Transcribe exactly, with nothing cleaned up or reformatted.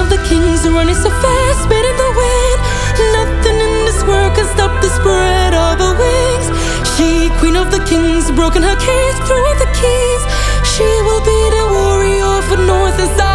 the kings, running so fast, spinning the wind. Nothing in this world can stop the spread of her wings. She, queen of the kings, broken her cage, threw out the keys. She will be the warrior for north and south.